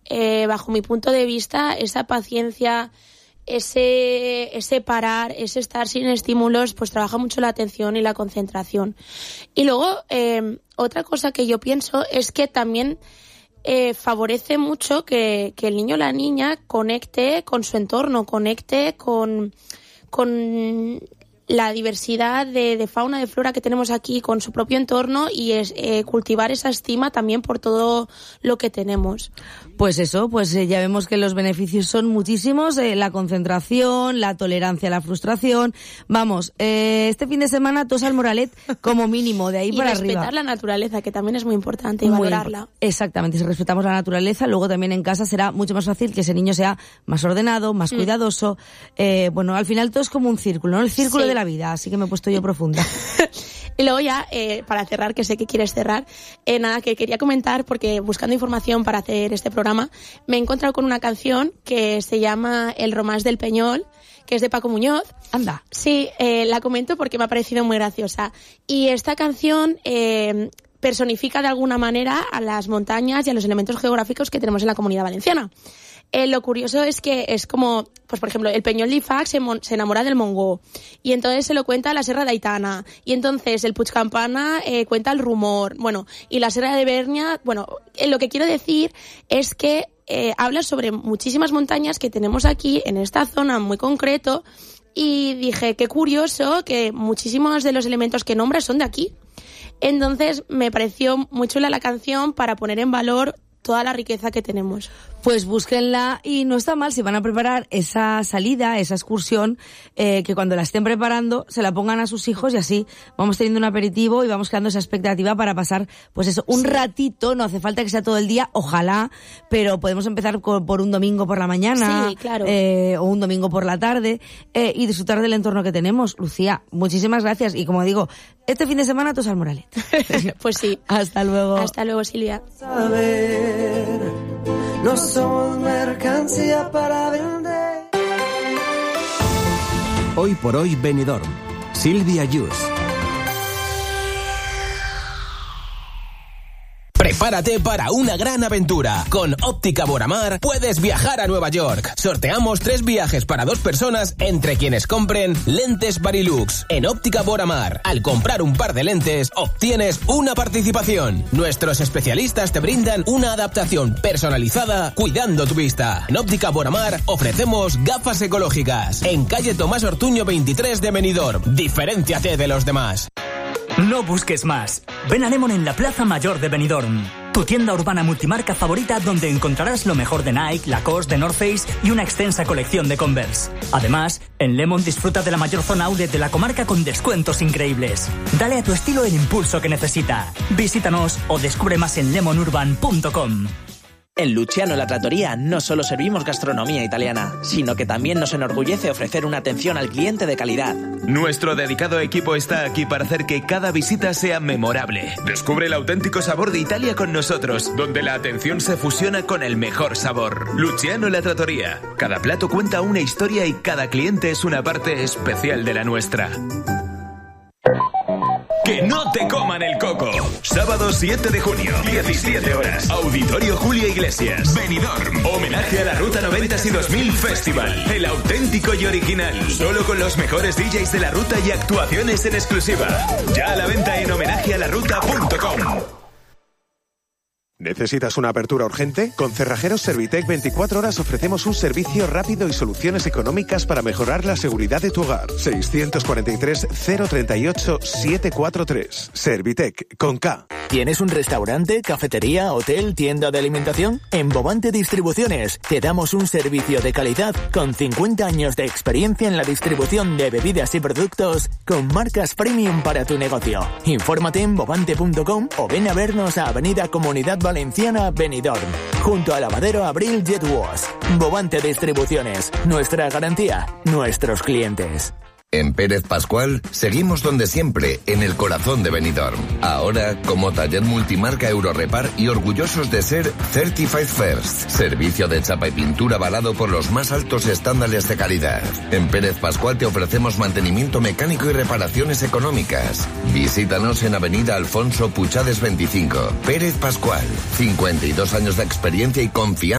bajo mi punto de vista, esa paciencia, ese parar, ese estar sin estímulos, pues trabaja mucho la atención y la concentración. Y luego, otra cosa que yo pienso es que también favorece mucho que el niño o la niña conecte con su entorno, conecte con la diversidad de fauna, de flora que tenemos aquí, con su propio entorno, y cultivar esa estima también por todo lo que tenemos. Pues eso, ya vemos que los beneficios son muchísimos, la concentración, la tolerancia a la frustración. Vamos, este fin de semana tos al Moralet como mínimo, de ahí para arriba. Y respetar la naturaleza, que también es muy importante, y valorarla. Exactamente, si respetamos la naturaleza, luego también en casa será mucho más fácil que ese niño sea más ordenado, más cuidadoso. Al final todo es como un círculo, ¿no? El círculo de la vida, así que me he puesto yo profunda. Y luego ya, para cerrar, que sé que quieres cerrar, que quería comentar, porque buscando información para hacer este programa, me he encontrado con una canción que se llama El Romás del Peñol, que es de Paco Muñoz. Anda. Sí, la comento porque me ha parecido muy graciosa. Y esta canción personifica de alguna manera a las montañas y a los elementos geográficos que tenemos en la Comunidad Valenciana. Lo curioso es que es como, pues por ejemplo, el Peñol d'Ifac se enamora del Montgó, y entonces se lo cuenta la Serra d'Aitana, y entonces el Puig Campana cuenta el Rumor, y la Serra de Bernia. Lo que quiero decir es que habla sobre muchísimas montañas que tenemos aquí en esta zona muy concreto, y dije, qué curioso que muchísimos de los elementos que nombra son de aquí. Entonces me pareció muy chula la canción para poner en valor toda la riqueza que tenemos. Pues búsquenla, y no está mal si van a preparar esa salida, esa excursión, que cuando la estén preparando se la pongan a sus hijos, y así vamos teniendo un aperitivo y vamos creando esa expectativa para pasar, pues eso, un ratito. No hace falta que sea todo el día, ojalá, pero podemos empezar por un domingo por la mañana, sí, claro, o un domingo por la tarde, y disfrutar del entorno que tenemos. Lucía, muchísimas gracias, y como digo, este fin de semana tos al Moralet. Pues sí. Hasta luego. Hasta luego, Silvia. No somos mercancía para vender. Hoy por hoy Benidorm. Silvia Yus. Prepárate para una gran aventura. Con Óptica Boramar puedes viajar a Nueva York. Sorteamos 3 viajes para 2 personas entre quienes compren lentes Varilux. En Óptica Boramar, al comprar un par de lentes, obtienes una participación. Nuestros especialistas te brindan una adaptación personalizada cuidando tu vista. En Óptica Boramar ofrecemos gafas ecológicas. En calle Tomás Ortuño 23 de Benidorm. Diferénciate de los demás. No busques más. Ven a Lemon en la Plaza Mayor de Benidorm, tu tienda urbana multimarca favorita, donde encontrarás lo mejor de Nike, Lacoste, de North Face y una extensa colección de Converse. Además, en Lemon disfruta de la mayor zona outlet de la comarca con descuentos increíbles. Dale a tu estilo el impulso que necesita. Visítanos o descubre más en lemonurban.com. En Luciano La Trattoria no solo servimos gastronomía italiana, sino que también nos enorgullece ofrecer una atención al cliente de calidad. Nuestro dedicado equipo está aquí para hacer que cada visita sea memorable. Descubre el auténtico sabor de Italia con nosotros, donde la atención se fusiona con el mejor sabor. Luciano La Trattoria. Cada plato cuenta una historia y cada cliente es una parte especial de la nuestra. ¡Que no te coman el coco! Sábado 7 de junio, 17 horas. Auditorio Julia Iglesias, Benidorm. Homenaje a la Ruta 90 y 2000 Festival. El auténtico y original. Solo con los mejores DJs de la ruta y actuaciones en exclusiva. Ya a la venta en homenajealaruta.com. ¿Necesitas una apertura urgente? Con Cerrajeros Servitec 24 horas ofrecemos un servicio rápido y soluciones económicas para mejorar la seguridad de tu hogar. 643 038 743. Servitec, con K. ¿Tienes un restaurante, cafetería, hotel, tienda de alimentación? En Bovante Distribuciones te damos un servicio de calidad con 50 años de experiencia en la distribución de bebidas y productos con marcas premium para tu negocio. Infórmate en bovante.com o ven a vernos a Avenida Comunidad Valenciana, Benidorm, junto a Lavadero Abril Jet Wash. Bovante Distribuciones, nuestra garantía, nuestros clientes. En Pérez Pascual seguimos donde siempre, en el corazón de Benidorm. Ahora como taller multimarca Eurorepar y orgullosos de ser Certified First. Servicio de chapa y pintura avalado por los más altos estándares de calidad. En Pérez Pascual te ofrecemos mantenimiento mecánico y reparaciones económicas. Visítanos en Avenida Alfonso Puchades 25. Pérez Pascual, 52 años de experiencia y confianza